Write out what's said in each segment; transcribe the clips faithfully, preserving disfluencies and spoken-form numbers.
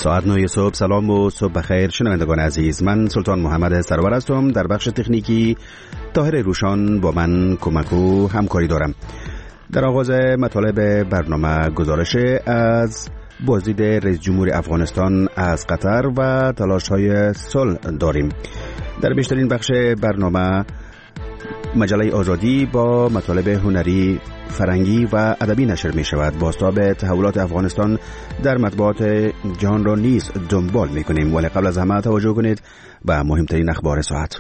ساعت نه صبح. سلام و صبح بخیر شنوندگان عزیز، من سلطان محمد سرور هستم. در بخش تکنیکی طاهر روشان با من کمک و همکاری دارم. در آغاز مطالب برنامه گزارش از بازدید رئیس جمهور افغانستان از قطر و تلاش‌های صلح داریم. در بیشترین بخش برنامه مجله آزادی با مطالب هنری، فرهنگی و ادبی نشر می شود. بازتاب تحولات افغانستان در مطبوعات جهان را نیز دنبال می کنیم، ولی قبل از همه توجه کنید به مهمترین اخبار ساعت.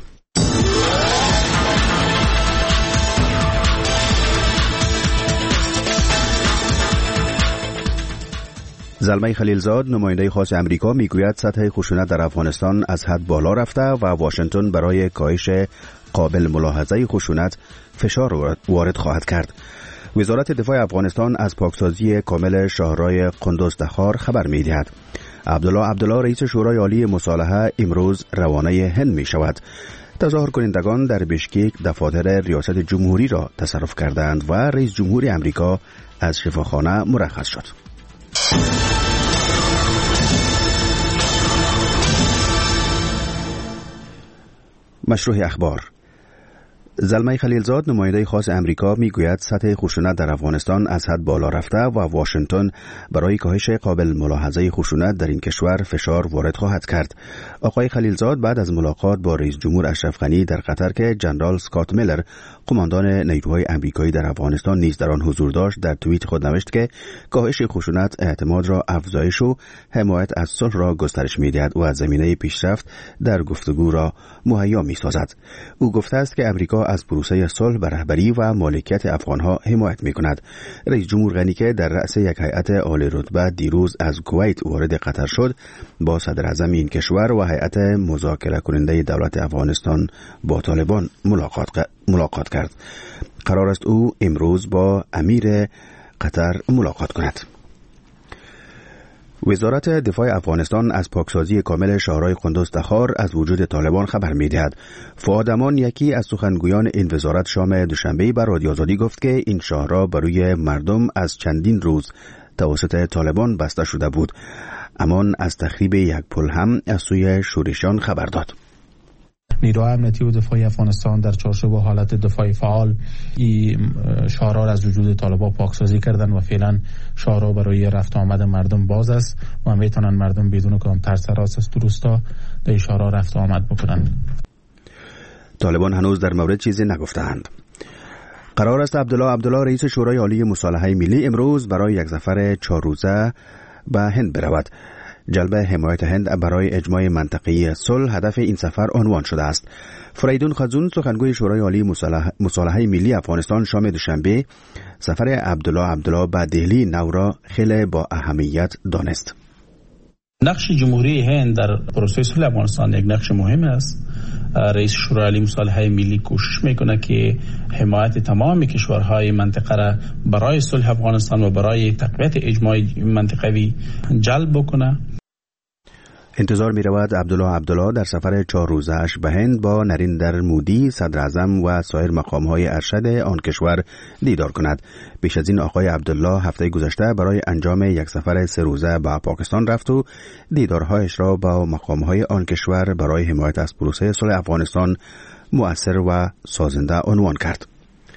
زلمه خلیلزاد، نماینده خاص امریکا، میگوید سطح خشونت در افغانستان از حد بالا رفته و واشنگتن برای کاهش قابل ملاحظه خشونت فشار وارد خواهد کرد. وزارت دفاع افغانستان از پاکسازی کامل شاهراه قندوز دخار خبر می‌دهد. عبدالله عبدالله، رئیس شورای عالی مصالحه، امروز روانه هند می شود. تظاهر کنندگان در بشکک دفاتر ریاست جمهوری را تصرف کردند و رئیس جمهور امریکا از شفاخانه مرخص شد. مشروع اخبار. زلمه خلیلزاد، نماینده خاص امریکا، میگوید سطح خشونت در افغانستان از حد بالا رفته و واشنگتن برای کاهش قابل ملاحظه خشونت در این کشور فشار وارد خواهد کرد. آقای خلیلزاد بعد از ملاقات با رئیس جمهور اشرف غنی در قطر که جنرال اسکات میلر، قماندان نیروهای امریکایی در افغانستان، نیز در آن حضور داشت، در توییت خود نوشت که کاهش خشونت اعتماد را افزایش و حمایت از صلح را گسترش می‌دهد و از زمینه پیشرفت در گفتگو را مهیا می‌سازد. او گفته است که امریکا از پروسه صلح به رهبری و مالکیت افغانها حمایت می‌کند. رئیس جمهور غنی که در رأس یک هیئت عالی رتبه دیروز از کویت وارد قطر شد، با صدر اعظم این کشور و هیئت مذاکره کننده دولت افغانستان با طالبان ملاقات ملاقات کرد. قرار است او امروز با امیر قطر ملاقات کند. وزارت دفاع افغانستان از پاکسازی کامل شاهراه قندوز دخار از وجود طالبان خبر می‌دهد. فؤاد امان، یکی از سخنگویان این وزارت، شام دوشنبه بر رادیو آزادی گفت که این شاهراه برای مردم از چندین روز توسط طالبان بسته شده بود. امان از تخریب یک پل هم از سوی شورشیان خبر داد. نیروهای امنیتی و دفاعی افغانستان در چارچوب حالت دفاعی فعال این شاهراه از وجود طالبان پاکسازی کردن و فعلا شاهراه برای رفت آمد مردم باز است و میتونن مردم بدون کام ترس راست است درستا در شاهراه رفت آمد بکنن. طالبان هنوز در مورد چیزی نگفتند. قرار است عبدالله عبدالله، رئیس شورای عالی مصالحه ملی، امروز برای یک سفر چهار روزه به هند برود. جلب حمایت هند برای اجماع منطقه‌ای صلح هدف این سفر عنوان شده است. فریدون خزون، سخنگوی شورای عالی مصالحه ملی افغانستان، شام دوشنبه سفر عبدالله عبدالله به دهلی نو را خیلی با اهمیت دانست. نقش جمهوری هند در پروسه صلح افغانستان یک نقش مهم است. رئیس شورای عالی مصالحه ملی کوشش میکنه که حمایت تمام کشورهای منطقه را برای صلح افغانستان و برای تقویت اجماع منطقوی جلب بکنه. انتظار می رود عبدالله عبدالله در سفر چهار روزه‌اش به هند با نریندر مودی، صدر اعظم و سایر مقام‌های ارشد آن کشور دیدار کند. پیش از این آقای عبدالله هفته گذشته برای انجام یک سفر سه روزه به پاکستان رفت و دیدارهایش را با مقام‌های آن کشور برای حمایت از پروسه صلح افغانستان مؤثر و سازنده عنوان کرد.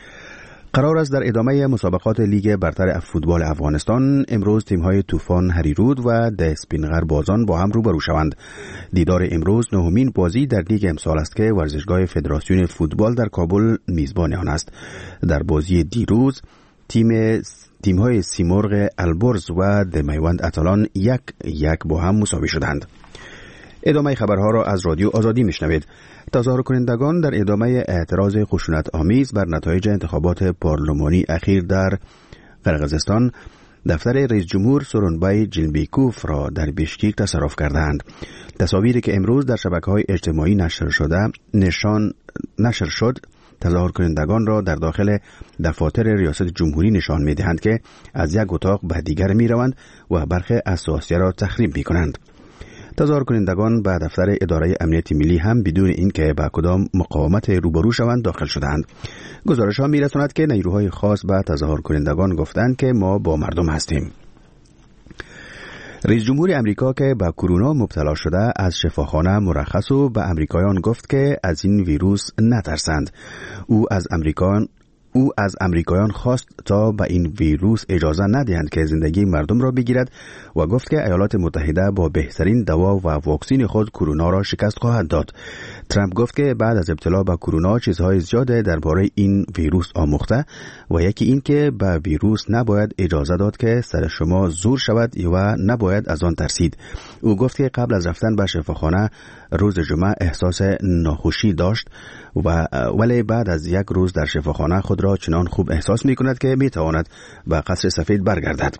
قرار است در ادامه مسابقات لیگ برتر فوتبال افغانستان امروز تیم‌های طوفان هریرود و دسپینغر بازان با هم روبرو شوند. دیدار امروز نهمین بازی در لیگ امسال است که ورزشگاه فدراسیون فوتبال در کابل میزبان آن است. در بازی دیروز تیم تیم‌های سیمرغ البرز و دمیوند اتلان یک یک با هم مساوی شدند. ادامه خبرها را از رادیو آزادی میشنوید. تظاهر کنندگان در ادامه اعتراض خشونت آمیز بر نتایج انتخابات پارلمانی اخیر در قرقیزستان دفتر رئیس جمهور سورونبای جینبیکوف را در بشکک تصرف کردند. تصاویری که امروز در شبکه‌های اجتماعی نشر شده نشان نشر شد تظاهر کنندگان را در داخل دفاتر ریاست جمهوری نشان می‌دهند که از یک اتاق به دیگر می‌روند و برخی اساسیه را تخریب می‌کنند. تظاهر کنندگان به دفتر اداره امنیت ملی هم بدون اینکه با کدام مقاومت روبرو شوند داخل شدند. گزارش‌ها می‌رساند که نیروهای خاص به تظاهر کنندگان گفتند که ما با مردم هستیم. رئیس جمهور امریکا که به کرونا مبتلا شده از شفاخانه مرخص و به امریکایان گفت که از این ویروس نترسند. او از امریکایان او از امریکایان خواست تا به این ویروس اجازه ندهند که زندگی مردم را بگیرد و گفت که ایالات متحده با بهترین دوا و واکسن خود کرونا را شکست خواهد داد. ترامپ گفت که بعد از ابتلا به کرونا چیزهای زیاده درباره این ویروس آموخته و یکی این که به ویروس نباید اجازه داد که سر شما زور شود و نباید از آن ترسید. او گفت که قبل از رفتن به شفاخانه روز جمعه احساس ناخوشی داشت و ولی بعد از یک روز در شفاخانه خود را چنان خوب احساس می کند که می تواند به قصر سفید برگردد.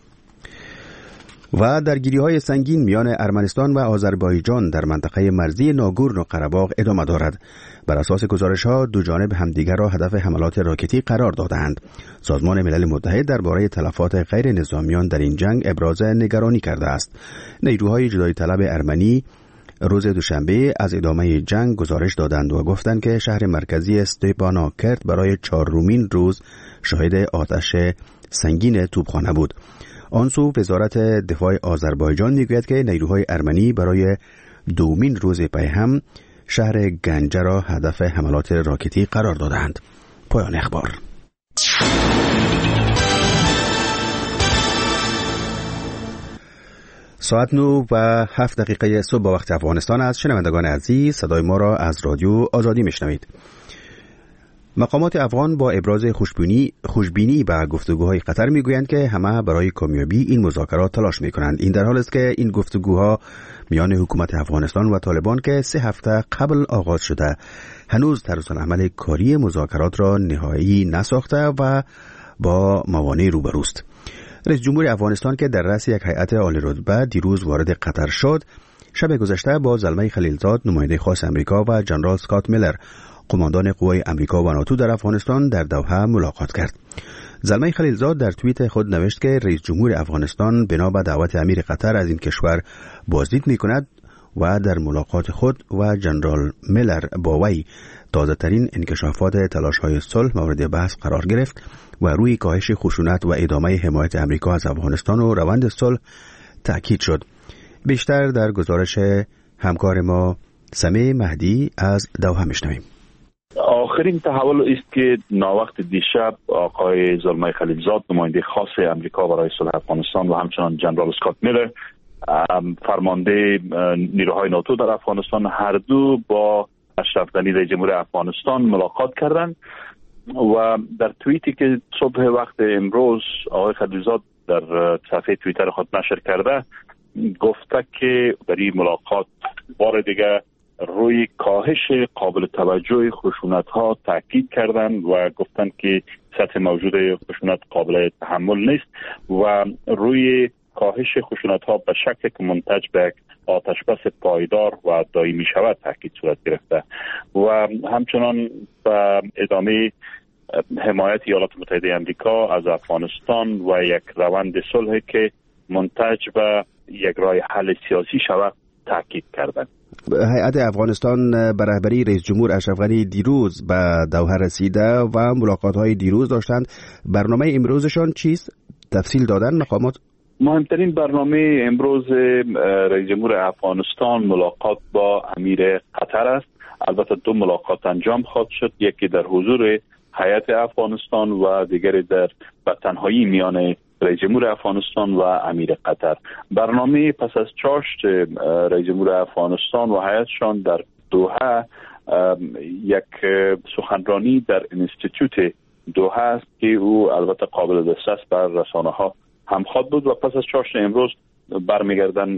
و درگیری‌های سنگین میان ارمنستان و آذربایجان در منطقه مرزی ناگورنو قره‌باغ ادامه دارد. بر اساس گزارش‌ها دو جانب همدیگر را هدف حملات راکتی قرار دادند. سازمان ملل متحد درباره تلفات غیر نظامیان در این جنگ ابراز نگرانی کرده است. نیروهای جدایی طلب ارمنی روز دوشنبه از ادامه جنگ گزارش دادند و گفتند که شهر مرکزی استپاناکرت برای چهارمین روز شاهد آتش سنگین توپخانه بود. آنسو وزارت دفاع آذربایجان میگوید که نیروهای ارمنی برای دومین روز پی هم شهر گنجه را هدف حملات راکتی قرار دادند. پایان اخبار. ساعت نو و هفت دقیقه صبح با وقت افغانستان است. شنوندگان عزیز، صدای ما را از رادیو آزادی میشنوید. مقامات افغان با ابراز خوشبینی خوشبینی به گفتگوهای قطر میگویند که همه برای کامیابی این مذاکرات تلاش میکنند. این در حالی است که این گفتگوها میان حکومت افغانستان و طالبان که سه هفته قبل آغاز شده هنوز طرزالعمل کاری مذاکرات را نهایی نساخته و با موانع روبروست. رئیس جمهور افغانستان که در رأس یک هیئت عالی رتبه دیروز وارد قطر شد، شب گذشته با زلمه خلیلزاد نماینده خاص امریکا و جنرال اسکات میلر قماندان قوای امریکا و ناتو در افغانستان در دوحه ملاقات کرد. زلمه خلیلزاد در توییت خود نوشت که رئیس جمهور افغانستان بنا به دعوت امیر قطر از این کشور بازدید می‌کند و در ملاقات خود و جنرال میلر با وی تازه ترین انکشافات تلاش‌های صلح مورد بحث قرار گرفت و روی کاهش خشونت و ادامه حمایت امریکا از افغانستان و روند صلح تأکید شد. بیشتر در گزارش همکار ما سمیع مهدی از دوحه میشنویم. آخرین تحول است که ناوقت دیشب آقای زلمه خلیلزاد نماینده خاص امریکا برای صلح افغانستان و همچنان جنرال اسکات میلر فرمانده نیروهای ناتو در افغانستان هر دو با اشرف غنی رئیس جمهور افغانستان ملاقات کردند و در توییتی که صبح وقت امروز آقای خلیلزاد در صفحه توییتر خود نشر کرده گفته که در این ملاقات بار دیگه روی کاهش قابل توجه خشونت ها تاکید کردند و گفتند که سطح موجود خشونت قابل تحمل نیست و روی کاهش خشونت ها به شکل که منتج به آتش بس پایدار و دائمی شود تاکید صورت گرفته و همچنان به ادامه حمایت ایالات متحده امریکا از افغانستان و یک روند صلح که منتج به یک راه حل سیاسی شود تاکید کردند. هیئت افغانستان به رهبری رئیس جمهور اشرف غنی دیروز به دوحه رسیده و ملاقات‌های دیروز داشتند. برنامه امروزشان چیست؟ تفصیل دادن مقامات؟ مهمترین برنامه امروز رئیس جمهور افغانستان ملاقات با امیر قطر است. البته دو ملاقات انجام خواهد شد، یکی در حضور هیئت افغانستان و دیگری در به تنهایی میان رئیس جمهور افغانستان و امیر قطر. برنامه پس از چاشت رئیس جمهور افغانستان و هیئتشان در دوحه یک سخنرانی در انستیتوت دوحه است که او البته قابل دسترس بر رسانه ها هم خواهد بود و پس از چاشت امروز برمیگردن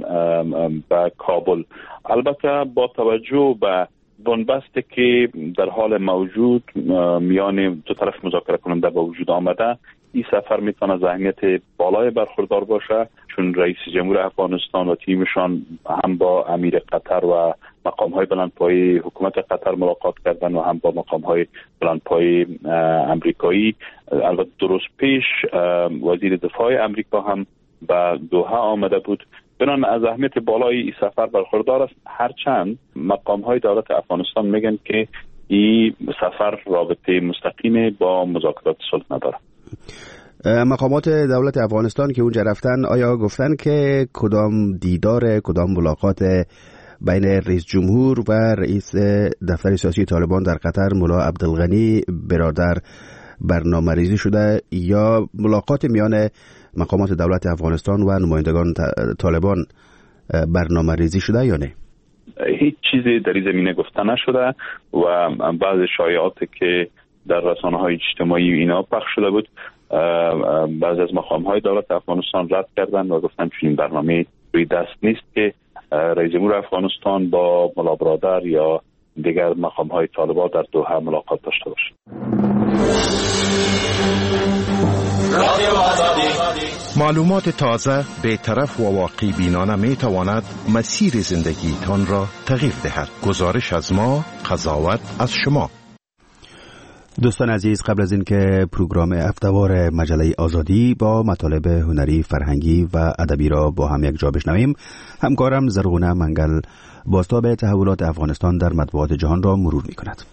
به کابل. البته با توجه به بنبستی که در حال موجود میان دو طرف مذاکره کننده به وجود آمده، این سفر میتونه از اهمیت بالای برخوردار باشه، چون رئیس جمهور افغانستان و تیمشان هم با امیر قطر و مقام‌های بلندپایه حکومت قطر ملاقات کردن و هم با مقام‌های بلندپایه امریکایی. البته درست پیش وزیر دفاع امریکا هم به دوحه آمده بود. بنابراین از اهمیت بالای این سفر برخوردار است، هرچند مقام‌های دولت افغانستان میگن که این سفر رابطه مستقیم با مذاکرات صلح نداره. مقامات دولت افغانستان که اونجا رفتن آیا گفتن که کدام دیدار کدام ملاقات بین رئیس جمهور و رئیس دفتر سیاسی طالبان در قطر مولا عبدالغنی برادر برنامه ریزی شده یا ملاقات میان مقامات دولت افغانستان و نمایندگان طالبان برنامه ریزی شده یا نه؟ هیچ چیزی در این زمینه گفته نشده و بعض شایعاتی که در رسانه‌های اجتماعی اینا پخش شده بود بعض از مقام‌های دولت افغانستان رد کردن و گفتن چنین برنامه روی دست نیست که رئیس جمهور افغانستان با مولا برادر یا دیگر مقام‌های طالبان در دوحه ملاقات داشته باشه. معلومات تازه، بی‌طرف و واقع بینانه می تواند مسیر زندگیتان را تغییر دهد. گزارش از ما، قضاوت از شما. دوستان عزیز، قبل از این که پروگرام هفته‌وار مجله آزادی با مطالب هنری، فرهنگی و ادبی را با هم یک جا بشنویم، همکارم زرغونه منگل بازتاب تحولات افغانستان در مطبوعات جهان را مرور می کند.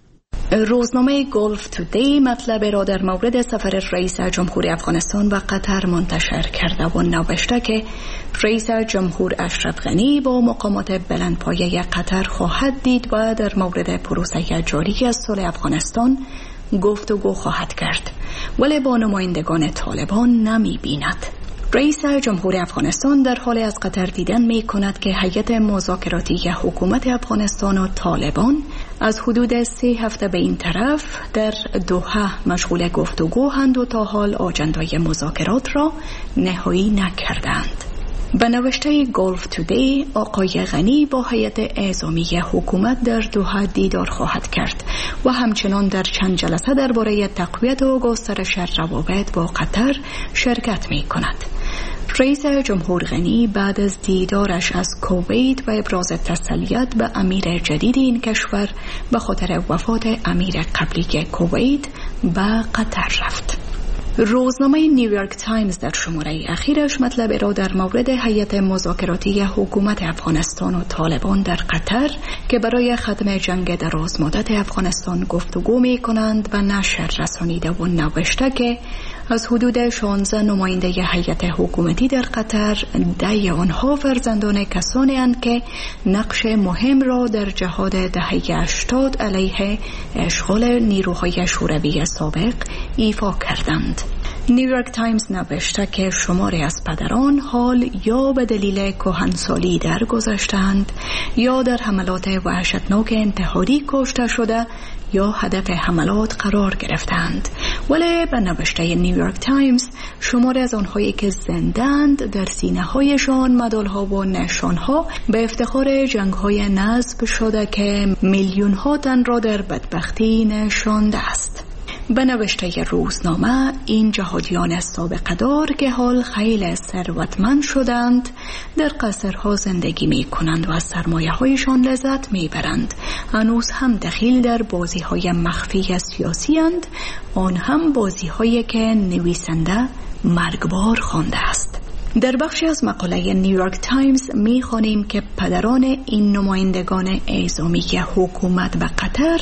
روزنامه گلف تودی مطلب را در مورد سفر رئیس جمهور افغانستان و قطر منتشر کرده و نوشته که رئیس جمهور اشرف غنی با مقامات بلندپایه قطر خواهد دید و در مورد پروسه جاری از صلح افغانستان گفتگو خواهد کرد، ولی با نمایندگان طالبان نمی بیند. رئیس جمهور افغانستان در حال از قطر دیدن می کند که هیئت مذاکراتی حکومت افغانستان و طالبان از حدود سه هفته به این طرف در دوحه مشغول گفتگوند و تا حال آجندای مذاکرات را نهایی نکردند. به نوشته گلف تودی، آقای غنی با هیئت اعزامی حکومت در دوحه دیدار خواهد کرد و همچنان در چند جلسه درباره تقویت و گسترش روابط با قطر شرکت می کند. رئیس جمهور غنی بعد از دیدارش از کویت و ابراز تسلیت به امیر جدید این کشور به خاطر وفات امیر قبلی کویت به قطر رفت. روزنامه نیویورک تایمز در شماره اخیرش مطلب را در مورد هیئت مذاکراتی حکومت افغانستان و طالبان در قطر که برای ختم جنگ دراز مدت افغانستان گفتگو می کنند و نشر رسانیده و نوشته که از حدود شانزده نماینده هیئت حکومتی در قطر، ده آنها فرزندان کسانی اند که نقش مهم را در جهاد دهه هشتاد علیه اشغال نیروهای شوروی سابق ایفا کردند. نیویورک تایمز نوشته که شماری از پدران حال یا به دلیل کهنسالی درگذشتند یا در حملات وحشتناک انتحاری کشته شده یا هدف حملات قرار گرفتند، ولی به نوشته نیویورک تایمز شماری از آنهایی که زندند در سینه هایشان مدالها و نشانها به افتخار جنگ های نصب شده که میلیون ها تن را در بدبختی نشانده است. به نوشته روزنامه، این جهادیان سابقه دار که حال خیلی ثروتمند شدند در قصرها زندگی می کنند و از سرمایه هایشان لذت می برند. هنوز هم دخیل در بازی های مخفی سیاسی اند، آن هم بازی هایی که نویسنده مرگبار خوانده است. در بخشی از مقاله نیویورک تایمز می خوانیم که پدران این نمایندگان اعزامی حکومت به قطر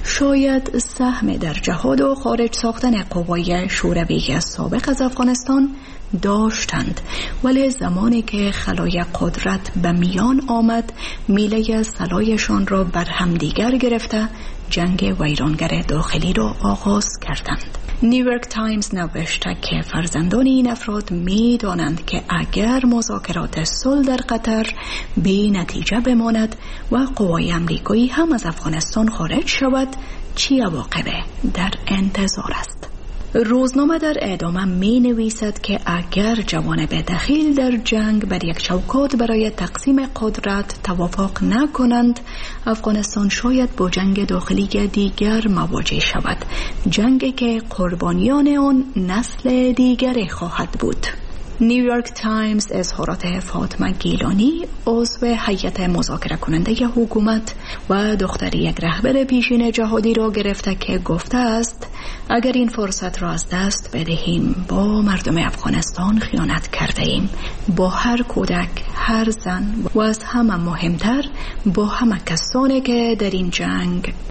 شاید سهم در جهاد و خارج ساختن قوای شوروی سابق از افغانستان داشتند، ولی زمانی که خلای قدرت به میان آمد میله سلایشان را بر همدیگر گرفته جنگ ویرانگر داخلی را آغاز کردند. نیویورک تایمز نوشته که فرزندان این افراد می دانند که اگر مذاکرات صلح در قطر بی نتیجه بماند و قوای امریکایی هم از افغانستان خارج شود، چی عواقب در انتظار است. روزنامه در ادامه می نویسد که اگر جوانب دخیل در جنگ بر یک چوکات برای تقسیم قدرت توافق نکنند، افغانستان شاید با جنگ داخلی دیگر مواجه شود، جنگی که قربانیان آن نسل دیگری خواهد بود. نیویورک تایمز اظهارات فاطمه گیلانی، عضو هیئت مذاکره کننده حکومت و دختر یک رهبر پیشین جهادی را گرفته که گفته است اگر این فرصت را از دست بدهیم با مردم افغانستان خیانت کرده ایم، با هر کودک، هر زن و از همه مهمتر با همه کسانی که در این جنگ